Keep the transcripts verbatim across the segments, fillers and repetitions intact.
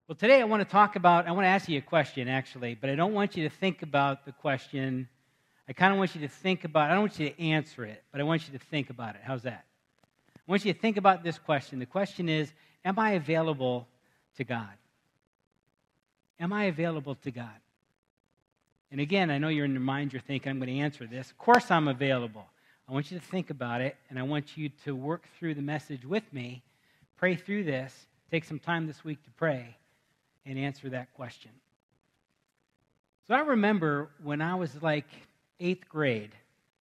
Well, today I want to talk about, I want to ask you a question, actually, but I don't want you to think about the question. I kind of want you to think about, I don't want you to answer it, but I want you to think about it. How's that? I want you to think about this question. The question is, am I available to God? Am I available to God? And again, I know you're in your mind, you're thinking, I'm going to answer this. Of course I'm available. I want you to think about it, and I want you to work through the message with me, pray through this, take some time this week to pray, and answer that question. So I remember when I was like eighth grade,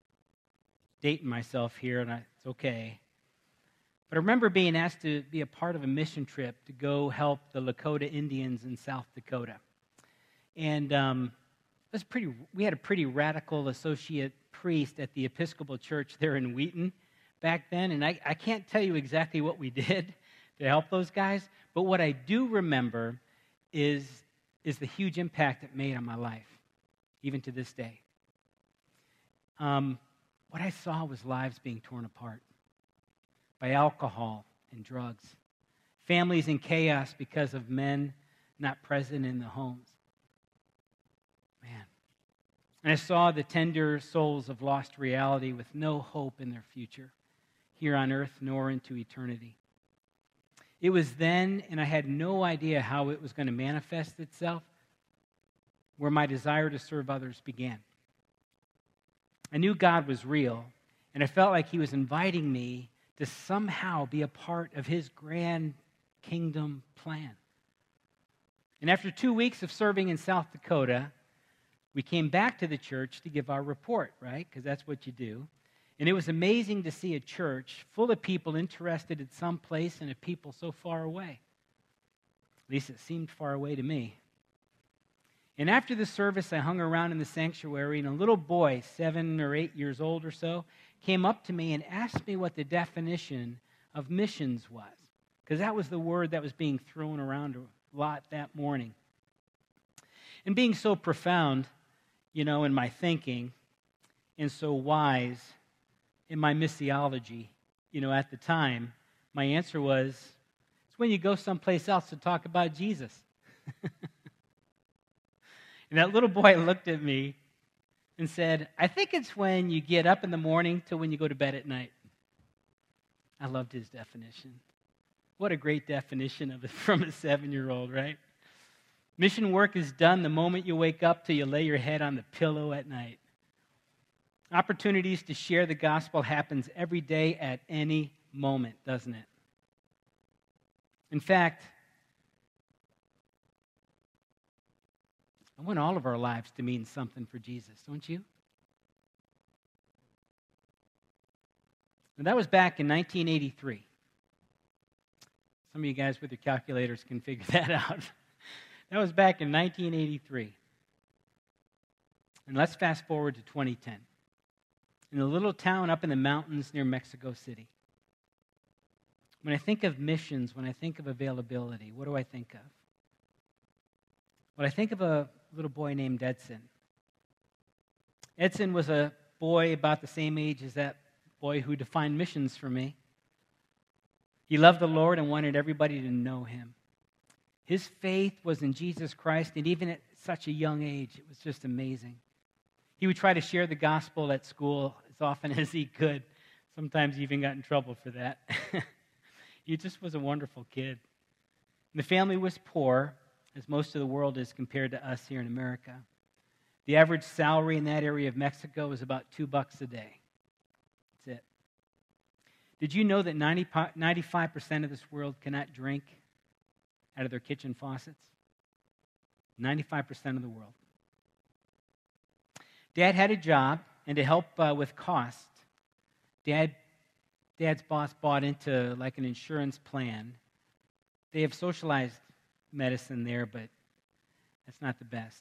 dating myself here, and I, it's okay, but I remember being asked to be a part of a mission trip to go help the Lakota Indians in South Dakota. And um, it was pretty. we had a pretty radical associate priest at the Episcopal Church there in Wheaton back then, and I, I can't tell you exactly what we did to help those guys, but what I do remember is, is the huge impact it made on my life, even to this day. Um, what I saw was lives being torn apart by alcohol and drugs, families in chaos because of men not present in the homes. Man. And I saw the tender souls of lost reality with no hope in their future, here on earth nor into eternity. It was then, and I had no idea how it was going to manifest itself, where my desire to serve others began. I knew God was real, and I felt like He was inviting me to somehow be a part of His grand kingdom plan. And after two weeks of serving in South Dakota, we came back to the church to give our report, right? Because that's what you do. And it was amazing to see a church full of people interested in some place and a people so far away. At least it seemed far away to me. And after the service, I hung around in the sanctuary, and a little boy, seven or eight years old or so, came up to me and asked me what the definition of missions was, because that was the word that was being thrown around a lot that morning. And being so profound, you know, in my thinking, and so wise in my missiology, you know, at the time, my answer was, it's when you go someplace else to talk about Jesus. And that little boy looked at me and said, I think it's when you get up in the morning to when you go to bed at night. I loved his definition. What a great definition of it from a seven-year-old, right? Mission work is done the moment you wake up till you lay your head on the pillow at night. Opportunities to share the gospel happens every day at any moment, doesn't it? In fact, I want all of our lives to mean something for Jesus, don't you? And that was back in nineteen eighty-three. Some of you guys with your calculators can figure that out. That was back in nineteen eighty-three. And let's fast forward to twenty ten. In a little town up in the mountains near Mexico City. When I think of missions, when I think of availability, what do I think of? Well, I think of a little boy named Edson. Edson was a boy about the same age as that boy who defined missions for me. He loved the Lord and wanted everybody to know Him. His faith was in Jesus Christ, and even at such a young age, it was just amazing. He would try to share the gospel at school as often as he could. Sometimes he even got in trouble for that. He just was a wonderful kid. And the family was poor, as most of the world is compared to us here in America. The average salary in that area of Mexico was about two bucks a day. That's it. Did you know that ninety-five percent of this world cannot drink out of their kitchen faucets? ninety-five percent of the world. Dad had a job, and to help uh, with cost, Dad, Dad's boss bought into like an insurance plan. They have socialized medicine there, but that's not the best.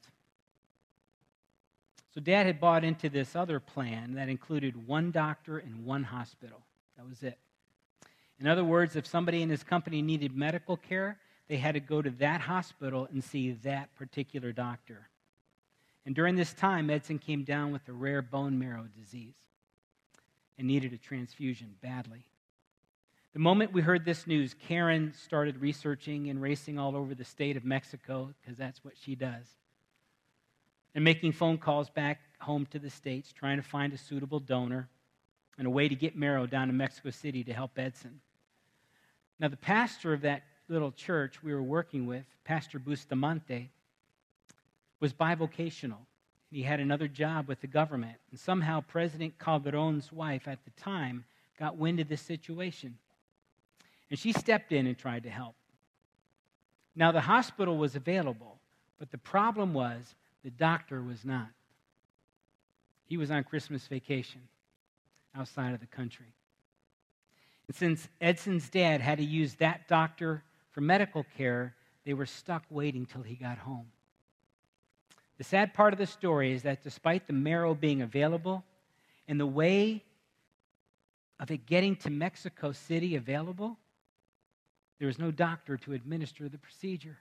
So Dad had bought into this other plan that included one doctor and one hospital. That was it. In other words, if somebody in his company needed medical care, they had to go to that hospital and see that particular doctor. And during this time, Edson came down with a rare bone marrow disease and needed a transfusion badly. The moment we heard this news, Karen started researching and racing all over the state of Mexico, because that's what she does, and making phone calls back home to the States, trying to find a suitable donor and a way to get marrow down to Mexico City to help Edson. Now, the pastor of that little church we were working with, Pastor Bustamante, was bivocational. He had another job with the government. And somehow President Calderon's wife at the time got wind of this situation. And she stepped in and tried to help. Now, the hospital was available, but the problem was the doctor was not. He was on Christmas vacation outside of the country. And since Edson's dad had to use that doctor for medical care, they were stuck waiting till he got home. The sad part of the story is that despite the marrow being available and the way of it getting to Mexico City available, there was no doctor to administer the procedure.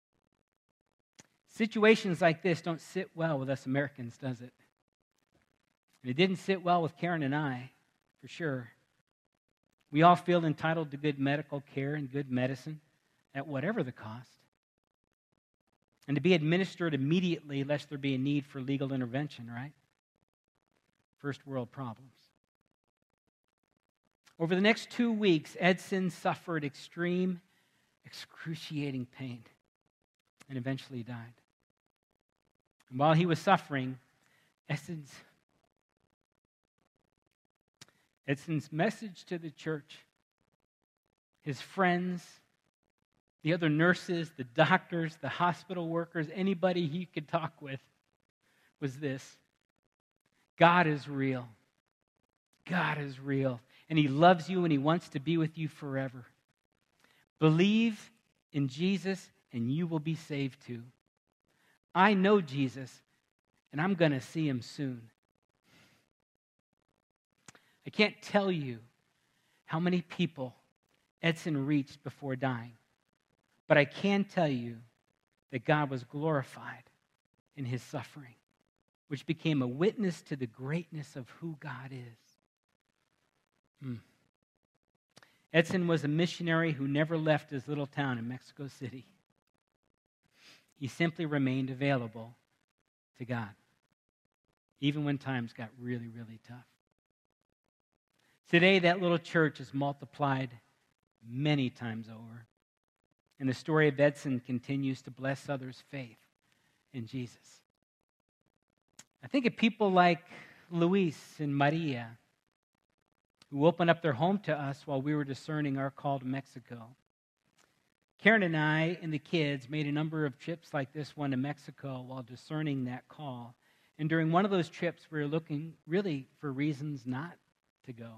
Situations like this don't sit well with us Americans, does it? And it didn't sit well with Karen and I, for sure. We all feel entitled to good medical care and good medicine at whatever the cost, and to be administered immediately lest there be a need for legal intervention, right? First world problems. Over the next two weeks, Edson suffered extreme, excruciating pain and eventually died. And while he was suffering, Edson's, Edson's message to the church, his friends, the other nurses, the doctors, the hospital workers, anybody he could talk with, was this: God is real. God is real. And he loves you and he wants to be with you forever. Believe in Jesus and you will be saved too. I know Jesus and I'm going to see him soon. I can't tell you how many people Edson reached before dying. But I can tell you that God was glorified in his suffering, which became a witness to the greatness of who God is. Hmm. Edson was a missionary who never left his little town in Mexico City. He simply remained available to God, even when times got really, really tough. Today, that little church is multiplied many times over. And the story of Edson continues to bless others' faith in Jesus. I think of people like Luis and Maria, who opened up their home to us while we were discerning our call to Mexico. Karen and I and the kids made a number of trips like this one to Mexico while discerning that call. And during one of those trips, we were looking really for reasons not to go.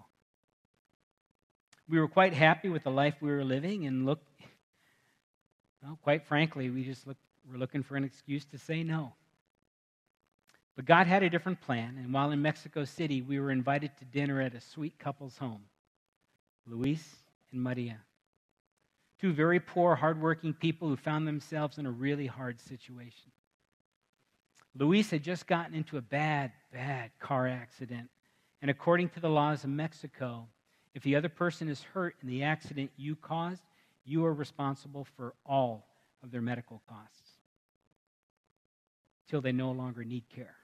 We were quite happy with the life we were living and looked, well, quite frankly, we just looked, were looking for an excuse to say no. But God had a different plan, and while in Mexico City, we were invited to dinner at a sweet couple's home, Luis and Maria. Two very poor, hardworking people who found themselves in a really hard situation. Luis had just gotten into a bad, bad car accident, and according to the laws of Mexico, if the other person is hurt in the accident you caused, you are responsible for all of their medical costs till they no longer need care.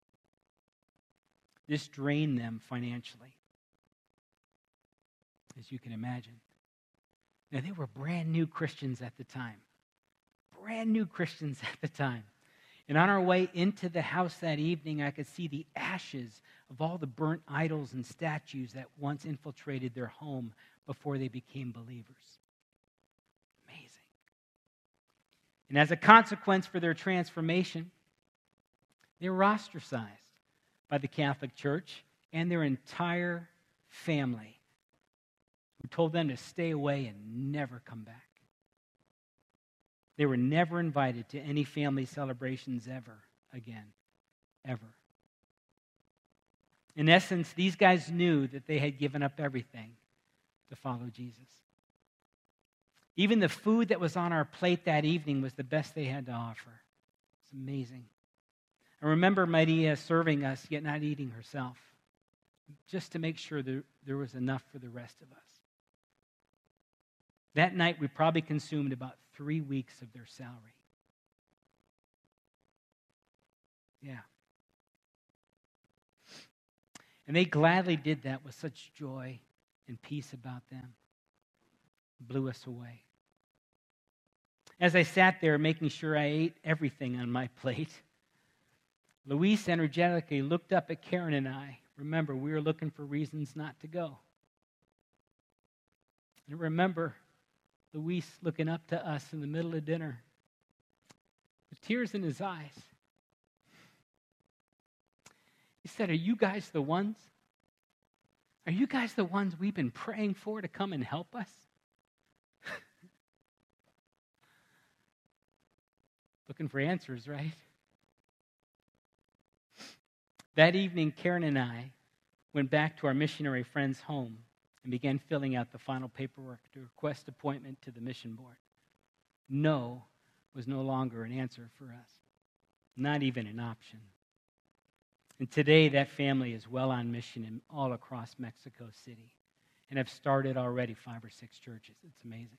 This drained them financially, as you can imagine. Now, they were brand new Christians at the time. Brand new Christians at the time. And on our way into the house that evening, I could see the ashes of all the burnt idols and statues that once infiltrated their home before they became believers. Amazing. And as a consequence for their transformation, they were ostracized by the Catholic Church and their entire family, who told them to stay away and never come back. They were never invited to any family celebrations ever again, ever. In essence, these guys knew that they had given up everything to follow Jesus. Even the food that was on our plate that evening was the best they had to offer. It's amazing. I remember Maria serving us, yet not eating herself, just to make sure that there was enough for the rest of us. That night, we probably consumed about three weeks of their salary. Yeah. And they gladly did that with such joy and peace about them. Blew us away. As I sat there making sure I ate everything on my plate, Luis energetically looked up at Karen and I. Remember, we were looking for reasons not to go. And remember, Luis looking up to us in the middle of dinner with tears in his eyes. He said, "Are you guys the ones? Are you guys the ones we've been praying for to come and help us?" Looking for answers, right? That evening, Karen and I went back to our missionary friend's home and began filling out the final paperwork to request appointment to the mission board. No was no longer an answer for us, not even an option. And today, that family is well on mission in, all across Mexico City and have started already five or six churches. It's amazing.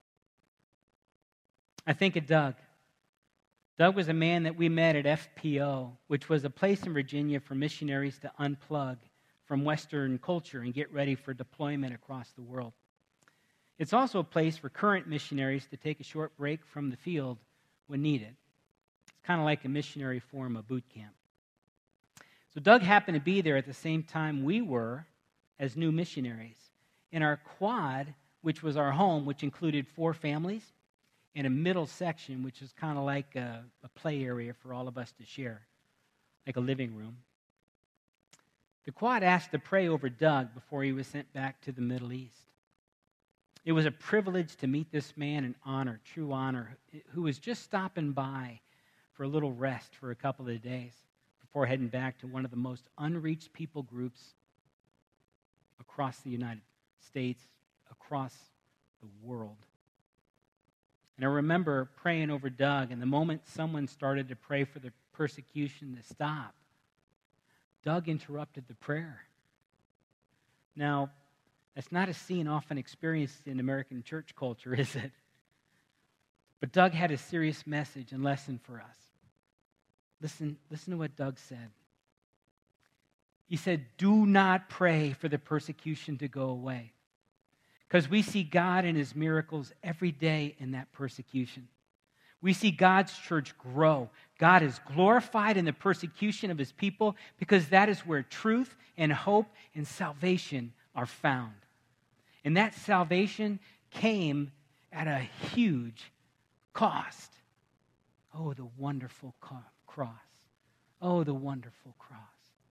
I think of Doug. Doug was a man that we met at F P O, which was a place in Virginia for missionaries to unplug from Western culture and get ready for deployment across the world. It's also a place for current missionaries to take a short break from the field when needed. It's kind of like a missionary form of boot camp. So Doug happened to be there at the same time we were as new missionaries. In our quad, which was our home, which included four families, and a middle section, which is kind of like a, a play area for all of us to share, like a living room. The quad asked to pray over Doug before he was sent back to the Middle East. It was a privilege to meet this man in honor, true honor, who was just stopping by for a little rest for a couple of days before heading back to one of the most unreached people groups across the United States, across the world. And I remember praying over Doug, and the moment someone started to pray for the persecution to stop, Doug interrupted the prayer. Now, that's not a scene often experienced in American church culture, is it? But Doug had a serious message and lesson for us. Listen, listen to what Doug said. He said, "Do not pray for the persecution to go away, because we see God and his miracles every day in that persecution. We see God's church grow. God is glorified in the persecution of his people because that is where truth and hope and salvation are found. And that salvation came at a huge cost." Oh, the wonderful co- cross. Oh, the wonderful cross.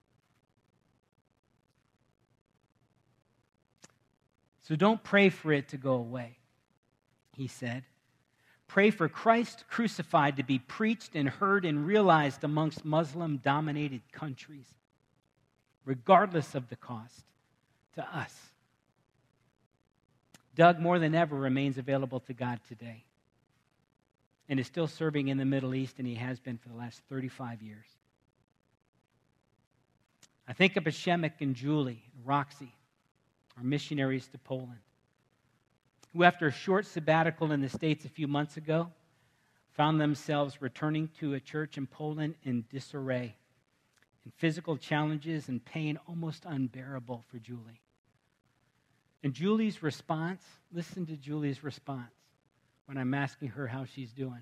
So don't pray for it to go away, he said. Pray for Christ crucified to be preached and heard and realized amongst Muslim-dominated countries, regardless of the cost to us. Doug, more than ever, remains available to God today and is still serving in the Middle East, and he has been for the last thirty-five years. I think of Shemek and Julie, Roxy, our missionaries to Poland, who after a short sabbatical in the States a few months ago, found themselves returning to a church in Poland in disarray, and physical challenges and pain almost unbearable for Julie. And Julie's response, listen to Julie's response when I'm asking her how she's doing.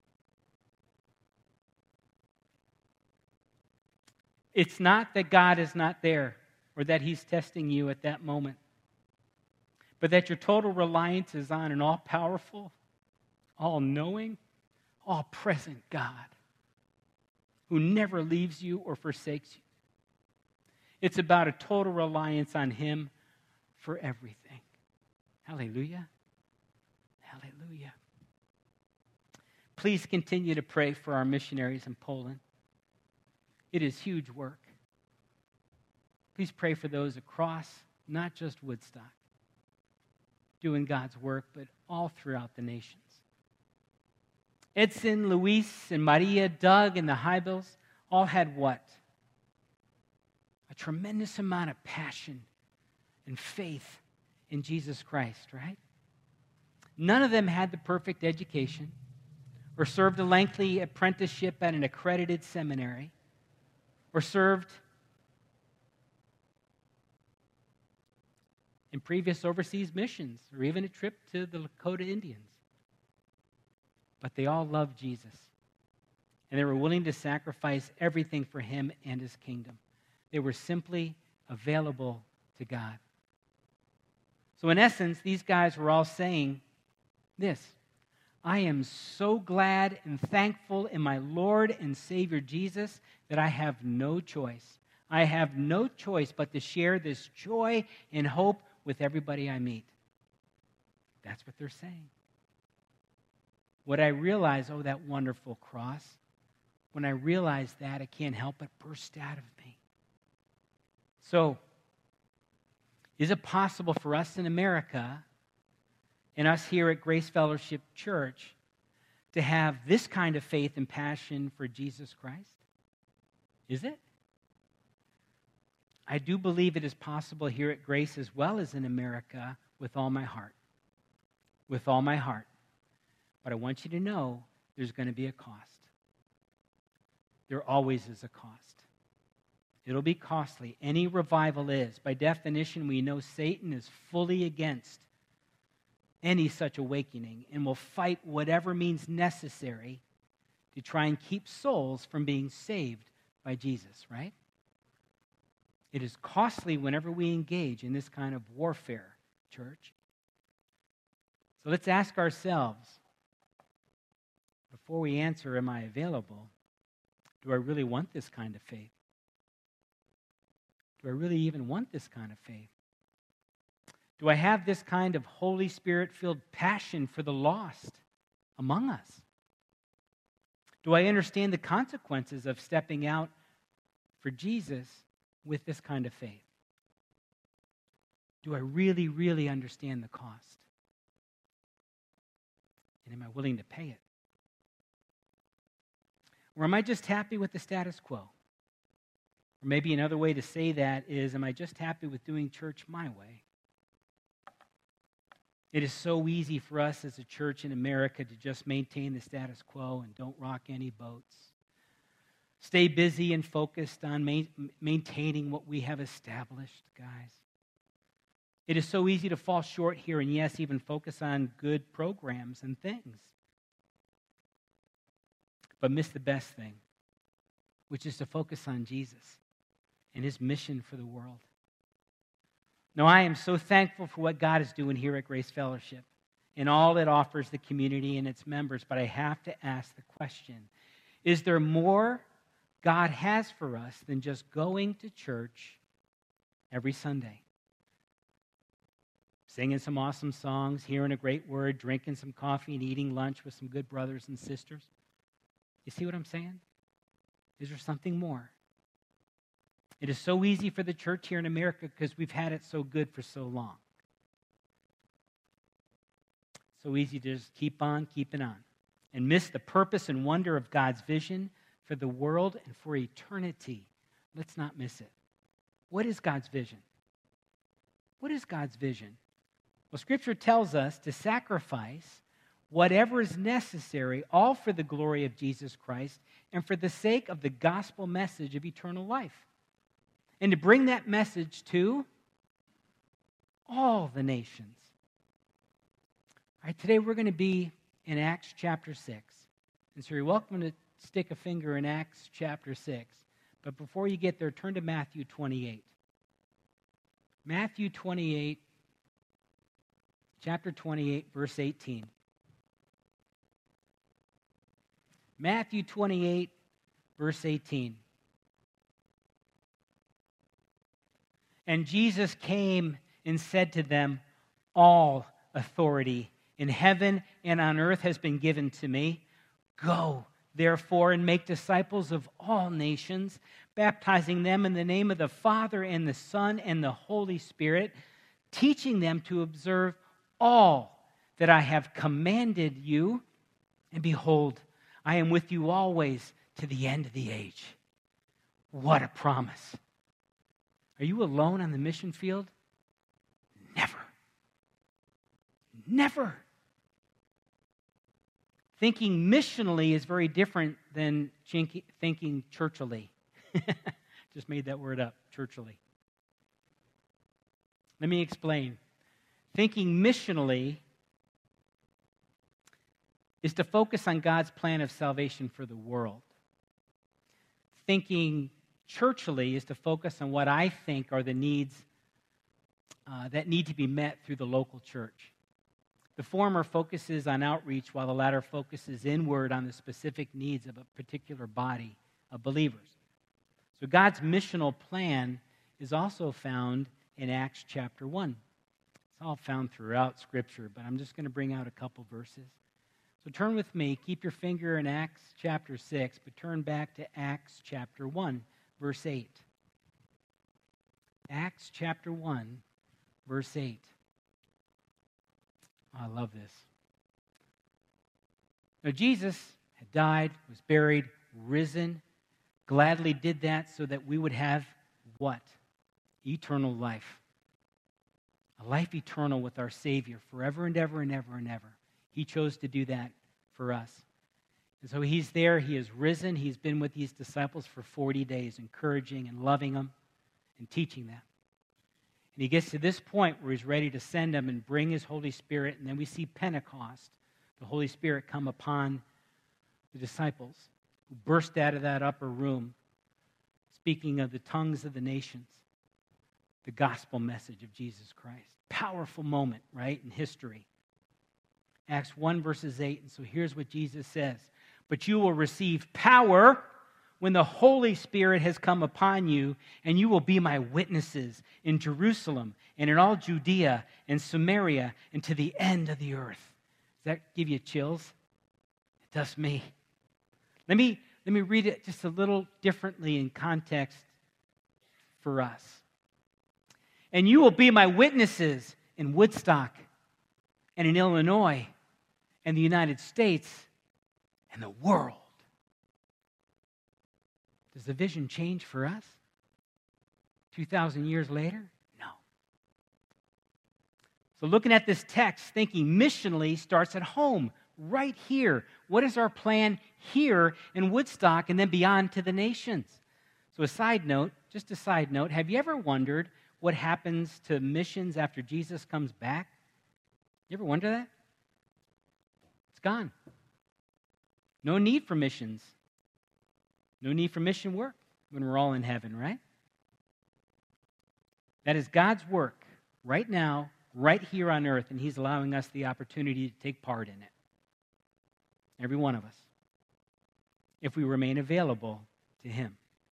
It's not that God is not there or that he's testing you at that moment, but that your total reliance is on an all-powerful, all-knowing, all-present God who never leaves you or forsakes you. It's about a total reliance on him for everything. Hallelujah. Hallelujah. Please continue to pray for our missionaries in Poland. It is huge work. Please pray for those across, not just Woodstock, doing God's work, but all throughout the nations. Edson, Luis, and Maria, Doug, and the Hybels all had what? A tremendous amount of passion and faith in Jesus Christ, right? None of them had the perfect education or served a lengthy apprenticeship at an accredited seminary or served in previous overseas missions or even a trip to the Lakota Indians. But they all loved Jesus, and they were willing to sacrifice everything for him and his kingdom. They were simply available to God. So in essence, these guys were all saying this: I am so glad and thankful in my Lord and Savior Jesus that I have no choice. I have no choice but to share this joy and hope with everybody I meet. That's what they're saying. What I realize, oh, that wonderful cross, when I realize that, it can't help but burst out of me. So, is it possible for us in America and us here at Grace Fellowship Church to have this kind of faith and passion for Jesus Christ? Is it? I do believe it is possible here at Grace as well as in America with all my heart. With all my heart. But I want you to know there's going to be a cost. There always is a cost. It'll be costly. Any revival is. By definition, we know Satan is fully against any such awakening and will fight whatever means necessary to try and keep souls from being saved by Jesus, right? It is costly whenever we engage in this kind of warfare, church. So let's ask ourselves, before we answer, am I available? Do I really want this kind of faith? Do I really even want this kind of faith? Do I have this kind of Holy Spirit-filled passion for the lost among us? Do I understand the consequences of stepping out for Jesus with this kind of faith? Do I really, really understand the cost? And am I willing to pay it? Or am I just happy with the status quo? Or maybe another way to say that is, am I just happy with doing church my way? It is so easy for us as a church in America to just maintain the status quo and don't rock any boats. Stay busy and focused on ma- maintaining what we have established, guys. It is so easy to fall short here and, yes, even focus on good programs and things. But miss the best thing, which is to focus on Jesus and his mission for the world. Now, I am so thankful for what God is doing here at Grace Fellowship and all it offers the community and its members, but I have to ask the question, is there more God has for us than just going to church every Sunday? Singing some awesome songs, hearing a great word, drinking some coffee, and eating lunch with some good brothers and sisters? You see what I'm saying? Is there something more? It is so easy for the church here in America because we've had it so good for so long. So easy to just keep on keeping on and miss the purpose and wonder of God's vision for the world and for eternity. Let's not miss it. What is God's vision? What is God's vision? Well, Scripture tells us to sacrifice whatever is necessary, all for the glory of Jesus Christ and for the sake of the gospel message of eternal life. And to bring that message to all the nations. All right, today we're going to be in Acts chapter six. And so you're welcome to stick a finger in Acts chapter six. But before you get there, turn to Matthew twenty-eight. Matthew twenty-eight, chapter twenty-eight, verse eighteen. Matthew twenty-eight, verse eighteen. And Jesus came and said to them, all authority in heaven and on earth has been given to me. Go, therefore, and make disciples of all nations, baptizing them in the name of the Father and the Son and the Holy Spirit, teaching them to observe all that I have commanded you. And behold, I am with you always to the end of the age. What a promise. Are you alone on the mission field? Never. Never. Thinking missionally is very different than thinking churchily. Just made that word up, churchily. Let me explain. Thinking missionally is to focus on God's plan of salvation for the world. Thinking churchily is to focus on what I think are the needs uh, that need to be met through the local church. The former focuses on outreach, while the latter focuses inward on the specific needs of a particular body of believers. So God's missional plan is also found in Acts chapter one. It's all found throughout Scripture, but I'm just going to bring out a couple verses. So turn with me, keep your finger in Acts chapter six, but turn back to Acts chapter one, verse eight. Acts chapter one, verse eight. Oh, I love this. Now, Jesus had died, was buried, risen, gladly did that so that we would have what? Eternal life. A life eternal with our Savior forever and ever and ever and ever. He chose to do that for us. And so he's there, he is risen, he's been with these disciples for forty days, encouraging and loving them and teaching them. And he gets to this point where he's ready to send them and bring his Holy Spirit, and then we see Pentecost, the Holy Spirit come upon the disciples who burst out of that upper room, speaking of the tongues of the nations, the gospel message of Jesus Christ. Powerful moment, right, in history. Acts one, verses eight, and so here's what Jesus says. But you will receive power when the Holy Spirit has come upon you, and you will be my witnesses in Jerusalem and in all Judea and Samaria and to the end of the earth. Does that give you chills? It does me. Let me, let me read it just a little differently in context for us. And you will be my witnesses in Woodstock and in Illinois and the United States and the world. Does the vision change for us two thousand years later? No. So looking at this text, thinking missionally starts at home, right here. What is our plan here in Woodstock and then beyond to the nations? So a side note, just a side note, have you ever wondered what happens to missions after Jesus comes back? You ever wonder that? It's gone. No need for missions. No need for mission work when we're all in heaven, right? That is God's work right now, right here on earth, and he's allowing us the opportunity to take part in it. Every one of us. If we remain available to him.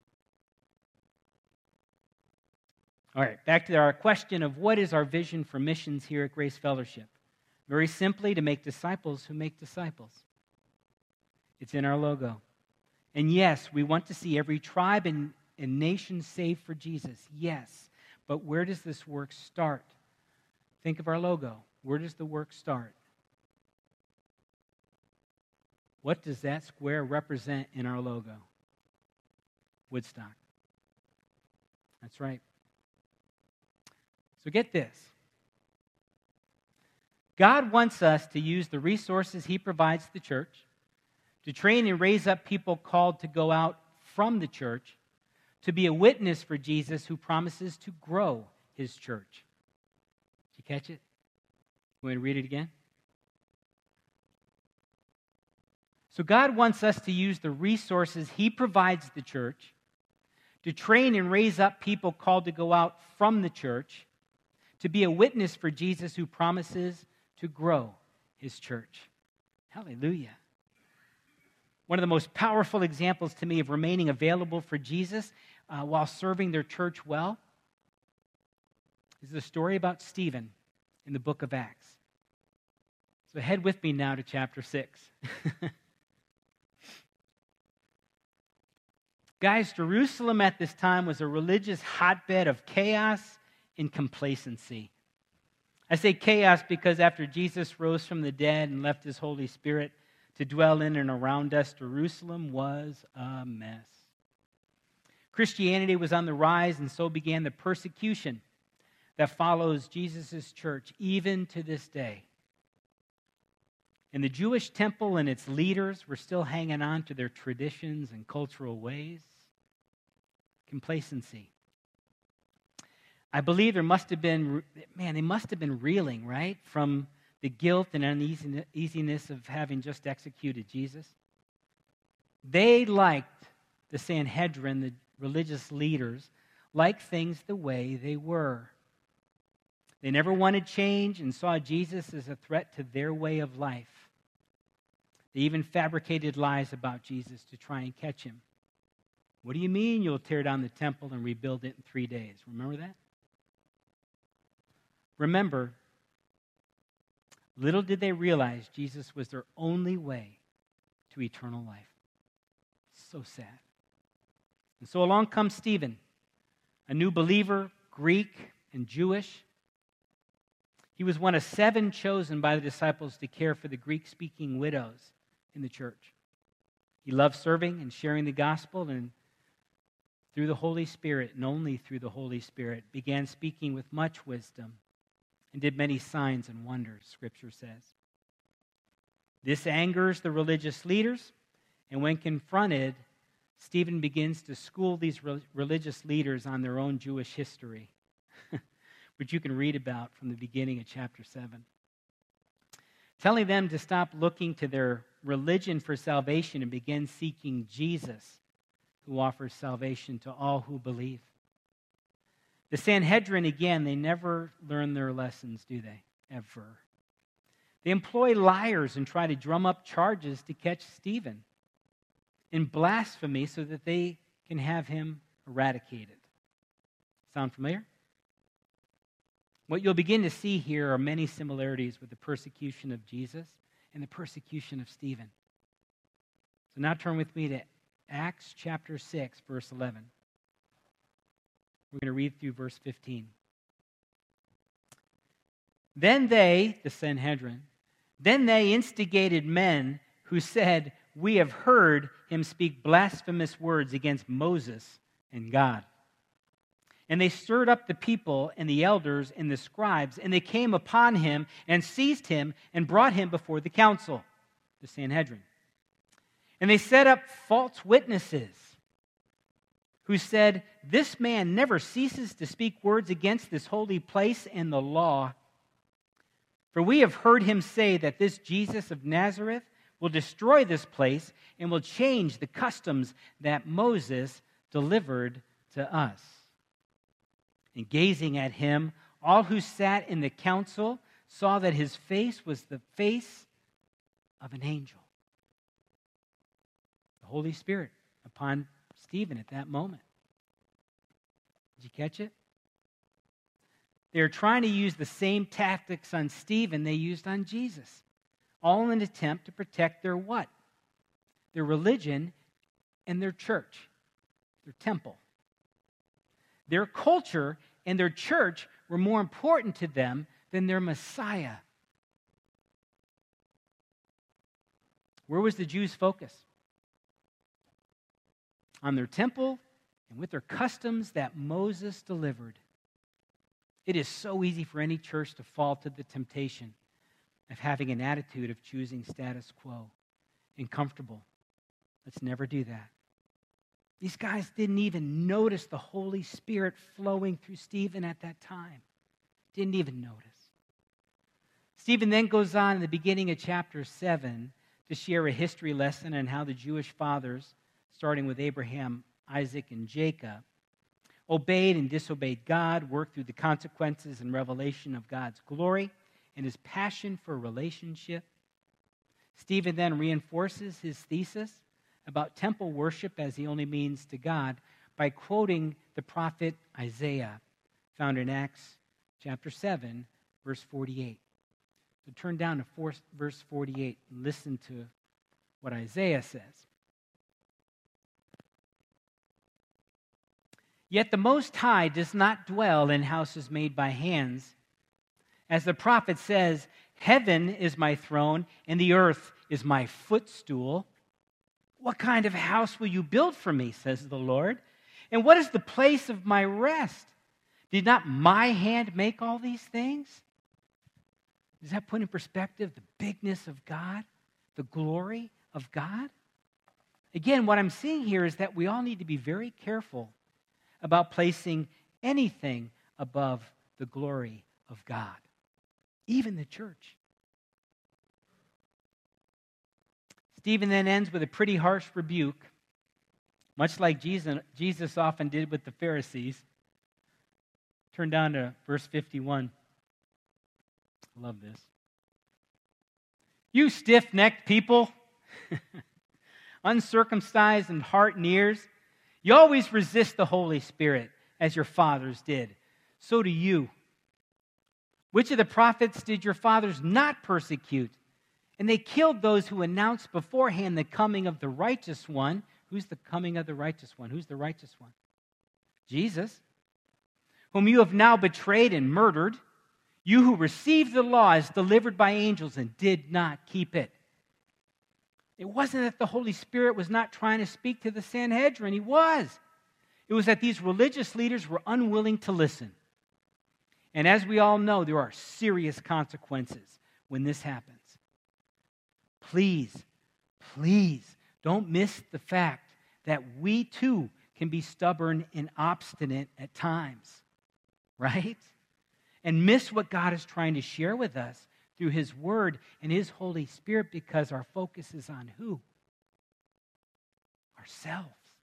All right, back to our question of what is our vision for missions here at Grace Fellowship. Very simply, to make disciples who make disciples. It's in our logo. And yes, we want to see every tribe and, and nation saved for Jesus. Yes. But where does this work start? Think of our logo. Where does the work start? What does that square represent in our logo? Woodstock. That's right. So get this. God wants us to use the resources he provides the church to train and raise up people called to go out from the church to be a witness for Jesus who promises to grow his church. Did you catch it? You want to read it again? So God wants us to use the resources he provides the church to train and raise up people called to go out from the church to be a witness for Jesus who promises to grow his church. Hallelujah. One of the most powerful examples to me of remaining available for Jesus uh, while serving their church well is the story about Stephen in the book of Acts. So head with me now to chapter six. Guys, Jerusalem at this time was a religious hotbed of chaos and complacency. I say chaos because after Jesus rose from the dead and left his Holy Spirit to dwell in and around us, Jerusalem was a mess. Christianity was on the rise, and so began the persecution that follows Jesus' church even to this day. And the Jewish temple and its leaders were still hanging on to their traditions and cultural ways. Complacency. I believe there must have been, man, they must have been reeling, right, from the guilt and uneasiness of having just executed Jesus. They liked the Sanhedrin, the religious leaders, liked things the way they were. They never wanted change and saw Jesus as a threat to their way of life. They even fabricated lies about Jesus to try and catch him. What do you mean you'll tear down the temple and rebuild it in three days? Remember that? Remember, little did they realize Jesus was their only way to eternal life. So sad. And so along comes Stephen, a new believer, Greek and Jewish. He was one of seven chosen by the disciples to care for the Greek-speaking widows in the church. He loved serving and sharing the gospel, and through the Holy Spirit, and only through the Holy Spirit, began speaking with much wisdom and did many signs and wonders, Scripture says. This angers the religious leaders, and when confronted, Stephen begins to school these re- religious leaders on their own Jewish history, which you can read about from the beginning of chapter seven. Telling them to stop looking to their religion for salvation and begin seeking Jesus, who offers salvation to all who believe. The Sanhedrin, again, they never learn their lessons, do they? Ever. They employ liars and try to drum up charges to catch Stephen in blasphemy so that they can have him eradicated. Sound familiar? What you'll begin to see here are many similarities with the persecution of Jesus and the persecution of Stephen. So now turn with me to Acts chapter six, verse eleven. We're going to read through verse fifteen. Then they, the Sanhedrin, then they instigated men who said, "We have heard him speak blasphemous words against Moses and God." And they stirred up the people and the elders and the scribes, and they came upon him and seized him and brought him before the council, the Sanhedrin. And they set up false witnesses who said, "This man never ceases to speak words against this holy place and the law. For we have heard him say that this Jesus of Nazareth will destroy this place and will change the customs that Moses delivered to us." And gazing at him, all who sat in the council saw that his face was the face of an angel. The Holy Spirit upon Stephen at that moment. Did you catch it? They're trying to use the same tactics on Stephen they used on Jesus, all in an attempt to protect their what? Their religion and their church, their temple. Their culture and their church were more important to them than their Messiah. Where was the Jews' focus? On their temple and with their customs that Moses delivered. It is so easy for any church to fall to the temptation of having an attitude of choosing status quo and comfortable. Let's never do that. These guys didn't even notice the Holy Spirit flowing through Stephen at that time. Didn't even notice. Stephen then goes on in the beginning of chapter seven to share a history lesson on how the Jewish fathers, starting with Abraham, Isaac, and Jacob, obeyed and disobeyed God, worked through the consequences and revelation of God's glory and his passion for relationship. Stephen then reinforces his thesis about temple worship as the only means to God by quoting the prophet Isaiah, found in Acts chapter seven, verse forty-eight. So turn down to four, verse forty-eight and listen to what Isaiah says. "Yet the Most High does not dwell in houses made by hands. As the prophet says, 'Heaven is my throne and the earth is my footstool.' What kind of house will you build for me, says the Lord? And what is the place of my rest? Did not my hand make all these things?" Does that put in perspective the bigness of God, the glory of God? Again, what I'm seeing here is that we all need to be very careful about placing anything above the glory of God, even the church. Stephen then ends with a pretty harsh rebuke, much like Jesus, Jesus often did with the Pharisees. Turn down to verse fifty-one. I love this. You stiff-necked people, uncircumcised in heart and ears, you always resist the Holy Spirit, as your fathers did. So do you. Which of the prophets did your fathers not persecute? And they killed those who announced beforehand the coming of the righteous one. Who's the coming of the righteous one? Who's the righteous one? Jesus, whom you have now betrayed and murdered. You who received the law as delivered by angels and did not keep it. It wasn't that the Holy Spirit was not trying to speak to the Sanhedrin. He was. It was that these religious leaders were unwilling to listen. And as we all know, there are serious consequences when this happens. Please, please don't miss the fact that we too can be stubborn and obstinate at times, right? And miss what God is trying to share with us through His Word and His Holy Spirit because our focus is on who? Ourselves.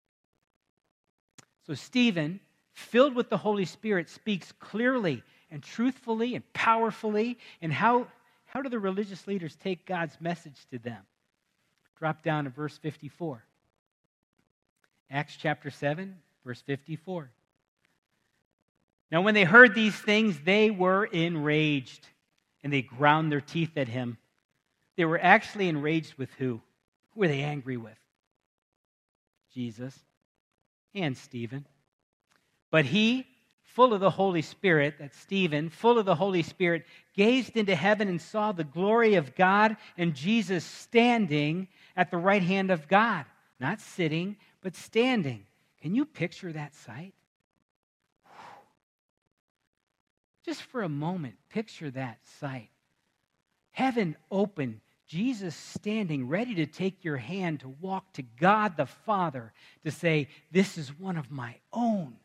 So Stephen, filled with the Holy Spirit, speaks clearly and truthfully and powerfully. And how, how do the religious leaders take God's message to them? Drop down to verse fifty-four. Acts chapter seven, verse fifty-four. Now when they heard these things, they were enraged, and they ground their teeth at him. They were actually enraged with who? Who were they angry with? Jesus and Stephen. But he, full of the Holy Spirit, that's Stephen, full of the Holy Spirit, gazed into heaven and saw the glory of God and Jesus standing at the right hand of God. Not sitting, but standing. Can you picture that sight? Just for a moment, picture that sight. Heaven open, Jesus standing, ready to take your hand to walk to God the Father, to say, this is one of my own.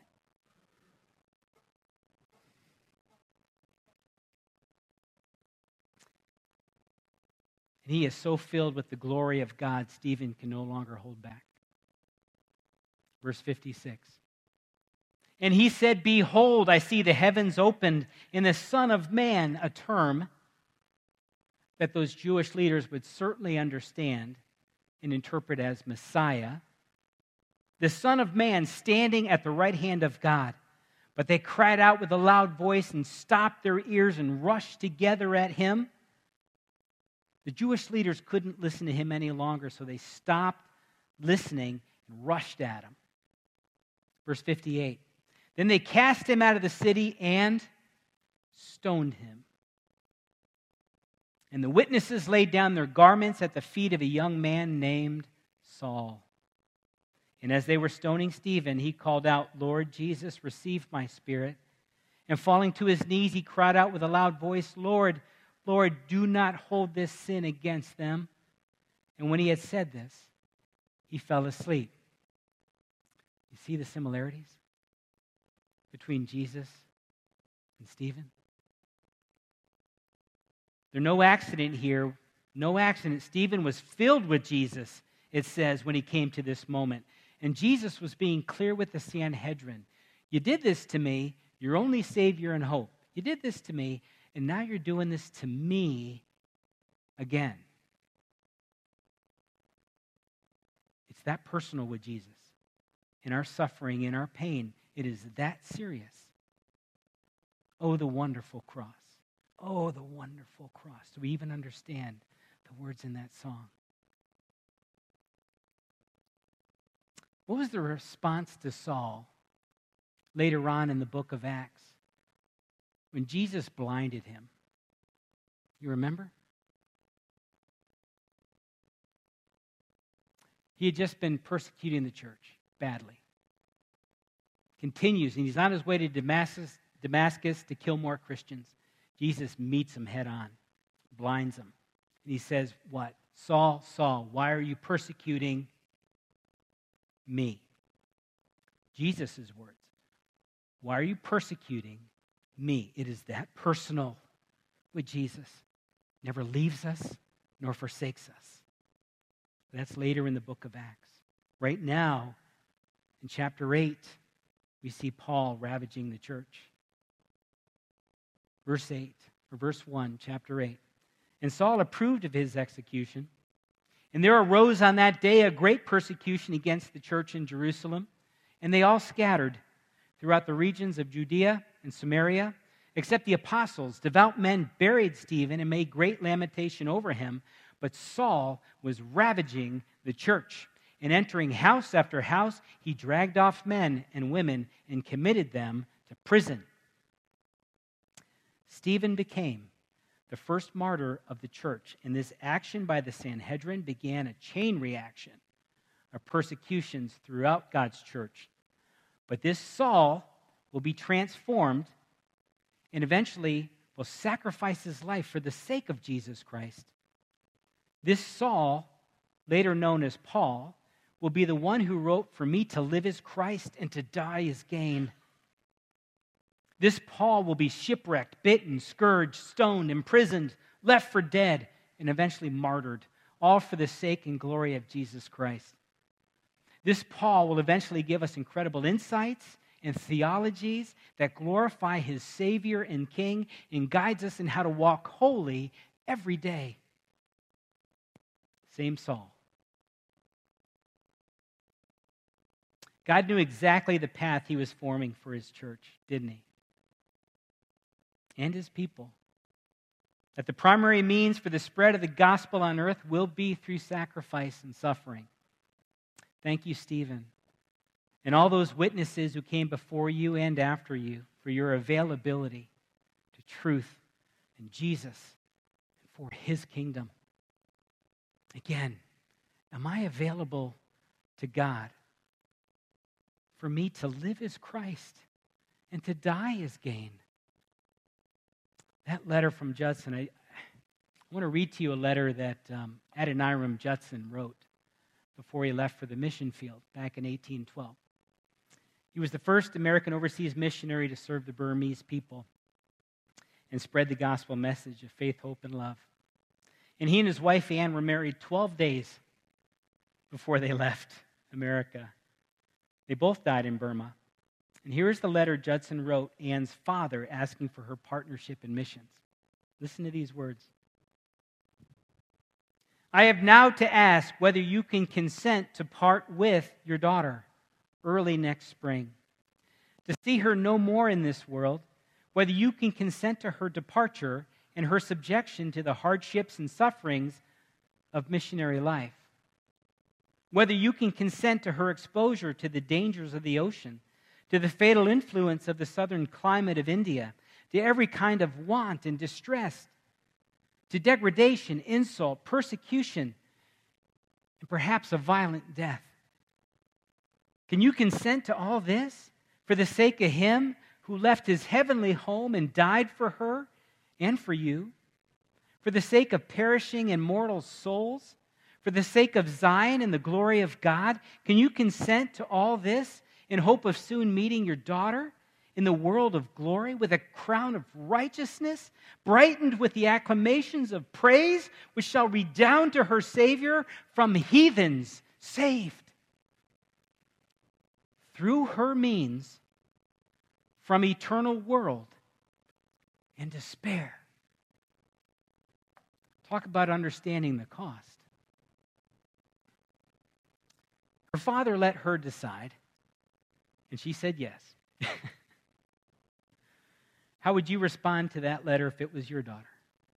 And he is so filled with the glory of God, Stephen can no longer hold back. Verse fifty-six. And he said, behold, I see the heavens opened, and the Son of Man, a term that those Jewish leaders would certainly understand and interpret as Messiah. The Son of Man standing at the right hand of God. But they cried out with a loud voice and stopped their ears and rushed together at him. The Jewish leaders couldn't listen to him any longer, so they stopped listening and rushed at him. Verse fifty-eight. Then they cast him out of the city and stoned him. And the witnesses laid down their garments at the feet of a young man named Saul. And as they were stoning Stephen, he called out, Lord Jesus, receive my spirit. And falling to his knees, he cried out with a loud voice, Lord, Lord, do not hold this sin against them. And when he had said this, he fell asleep. You see the similarities between Jesus and Stephen? There's no accident here. No accident. Stephen was filled with Jesus, it says, when he came to this moment. And Jesus was being clear with the Sanhedrin. You did this to me, your only Savior and hope. You did this to me, and now you're doing this to me again. It's that personal with Jesus. In our suffering, in our pain, it is that serious. Oh, the wonderful cross. Oh, the wonderful cross. Do we even understand the words in that song? What was the response to Saul later on in the book of Acts when Jesus blinded him? You remember? He had just been persecuting the church badly. Continues, and he's on his way to Damascus, Damascus to kill more Christians. Jesus meets him head on. blinds him. And he says, what? Saul, Saul, why are you persecuting me? Jesus' words. Why are you persecuting me? It is that personal with Jesus. Never leaves us nor forsakes us. That's later in the book of Acts. Right now, in chapter eight, we see Paul ravaging the church. Verse eight, or verse one, chapter eight. And Saul approved of his execution. And there arose on that day a great persecution against the church in Jerusalem. And they all scattered throughout the regions of Judea and Samaria, except the apostles. Devout men buried Stephen and made great lamentation over him. But Saul was ravaging the church. And entering house after house, he dragged off men and women and committed them to prison. Stephen became the first martyr of the church, and this action by the Sanhedrin began a chain reaction of persecutions throughout God's church. But this Saul will be transformed and eventually will sacrifice his life for the sake of Jesus Christ. This Saul, later known as Paul, will be the one who wrote, "For me to live is Christ, and to die is gain." This Paul will be shipwrecked, bitten, scourged, stoned, imprisoned, left for dead, and eventually martyred, all for the sake and glory of Jesus Christ. This Paul will eventually give us incredible insights and theologies that glorify his Savior and King and guides us in how to walk holy every day. Same Saul. God knew exactly the path he was forming for his church, didn't he? And his people. That the primary means for the spread of the gospel on earth will be through sacrifice and suffering. Thank you, Stephen, and all those witnesses who came before you and after you for your availability to truth and Jesus and for his kingdom. Again, am I available to God? For me to live as Christ and to die as gain. That letter from Judson, I, I want to read to you a letter that um, Adoniram Judson wrote before he left for the mission field back in eighteen twelve. He was the first American overseas missionary to serve the Burmese people and spread the gospel message of faith, hope, and love. And he and his wife, Ann, were married twelve days before they left America. They both died in Burma. And here is the letter Judson wrote Ann's father asking for her partnership in missions. Listen to these words. I have now to ask whether you can consent to part with your daughter early next spring, to see her no more in this world, whether you can consent to her departure and her subjection to the hardships and sufferings of missionary life, whether you can consent to her exposure to the dangers of the ocean, to the fatal influence of the southern climate of India, to every kind of want and distress, to degradation, insult, persecution, and perhaps a violent death. Can you consent to all this for the sake of him who left his heavenly home and died for her and for you, for the sake of perishing and mortal souls, for the sake of Zion and the glory of God? Can you consent to all this in hope of soon meeting your daughter in the world of glory with a crown of righteousness, brightened with the acclamations of praise, which shall redound to her Savior from heathens saved through her means from eternal world and despair? Talk about understanding the cost. Her father let her decide, and she said yes. How would you respond to that letter if it was your daughter?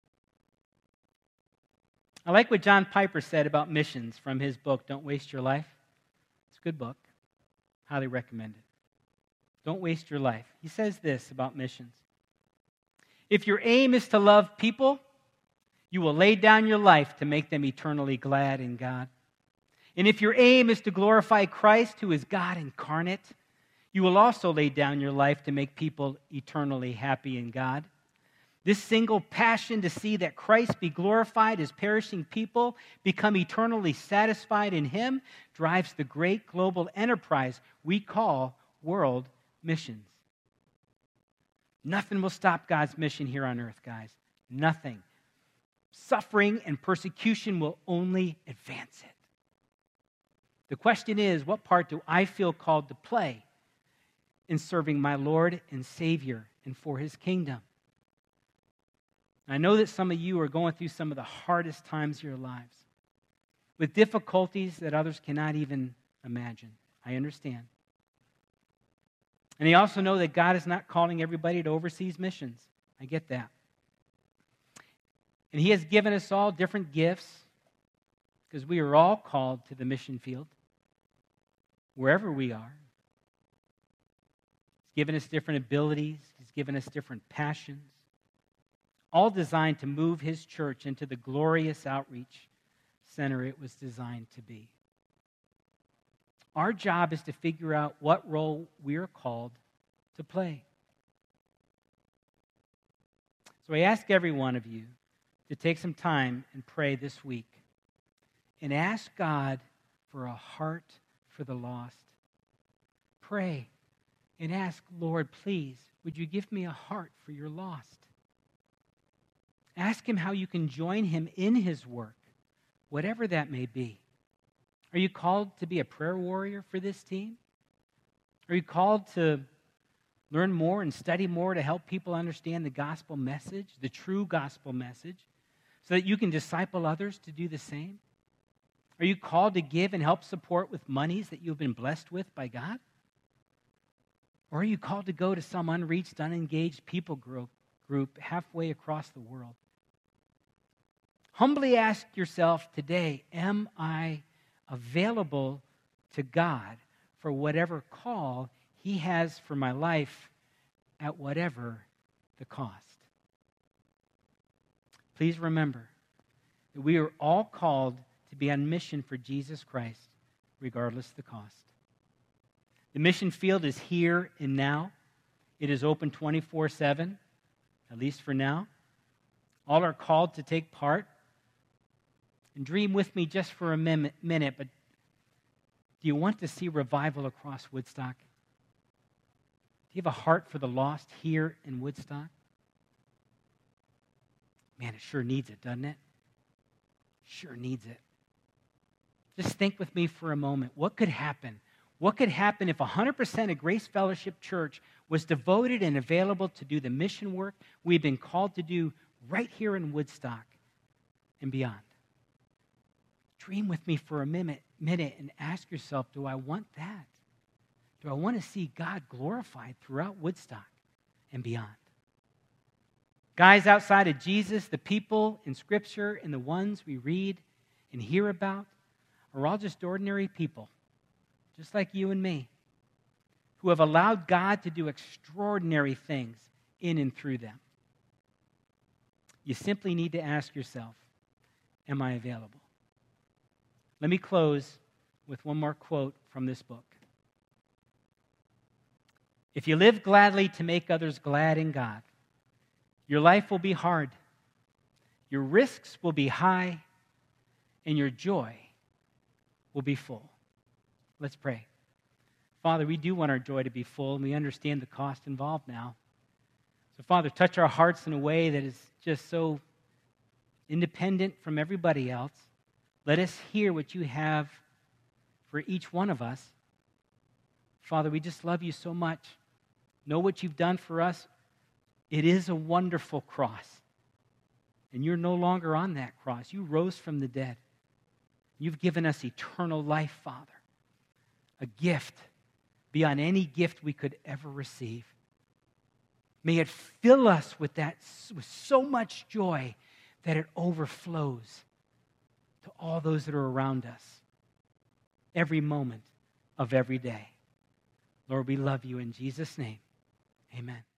I like what John Piper said about missions from his book, Don't Waste Your Life. It's a good book. Highly recommend it. Don't waste your life. He says this about missions. If your aim is to love people, you will lay down your life to make them eternally glad in God. And if your aim is to glorify Christ, who is God incarnate, you will also lay down your life to make people eternally happy in God. This single passion to see that Christ be glorified as perishing people become eternally satisfied in Him drives the great global enterprise we call world missions. Nothing will stop God's mission here on earth, guys. Nothing. Suffering and persecution will only advance it. The question is, what part do I feel called to play in serving my Lord and Savior and for His kingdom? I know that some of you are going through some of the hardest times of your lives with difficulties that others cannot even imagine. I understand. And I also know that God is not calling everybody to overseas missions. I get that. And He has given us all different gifts because we are all called to the mission field, wherever we are. He's given us different abilities. He's given us different passions, all designed to move His church into the glorious outreach center it was designed to be. Our job is to figure out what role we are called to play. So I ask every one of you to take some time and pray this week and ask God for a heart for the lost. Pray and ask, Lord, please, would you give me a heart for your lost? Ask Him how you can join Him in His work, whatever that may be. Are you called to be a prayer warrior for this team? Are you called to learn more and study more to help people understand the gospel message, the true gospel message, so that you can disciple others to do the same? Are you called to give and help support with monies that you've been blessed with by God? Or are you called to go to some unreached, unengaged people group, group halfway across the world? Humbly ask yourself today, am I available to God for whatever call He has for my life at whatever the cost? Please remember that we are all called to be on mission for Jesus Christ, regardless of the cost. The mission field is here and now. It is open twenty-four seven, at least for now. All are called to take part. And dream with me just for a minute, but do you want to see revival across Woodstock? Do you have a heart for the lost here in Woodstock? Man, it sure needs it, doesn't it? Sure needs it. Just think with me for a moment. What could happen? What could happen if one hundred percent of Grace Fellowship Church was devoted and available to do the mission work we've been called to do right here in Woodstock and beyond? Dream with me for a minute, minute and ask yourself, do I want that? Do I want to see God glorified throughout Woodstock and beyond? Guys, outside of Jesus, the people in Scripture and the ones we read and hear about are all just ordinary people, just like you and me, who have allowed God to do extraordinary things in and through them. You simply need to ask yourself, am I available? Let me close with one more quote from this book. If you live gladly to make others glad in God, your life will be hard, your risks will be high, and your joy will be full. Let's pray. Father, we do want our joy to be full, and we understand the cost involved now. So, Father, touch our hearts in a way that is just so independent from everybody else. Let us hear what you have for each one of us. Father, we just love you so much. Know what you've done for us. It is a wonderful cross. And you're no longer on that cross. You rose from the dead. You've given us eternal life, Father. A gift beyond any gift we could ever receive. May it fill us with that, with so much joy that it overflows to all those that are around us every moment of every day. Lord, we love you in Jesus' name. Amen.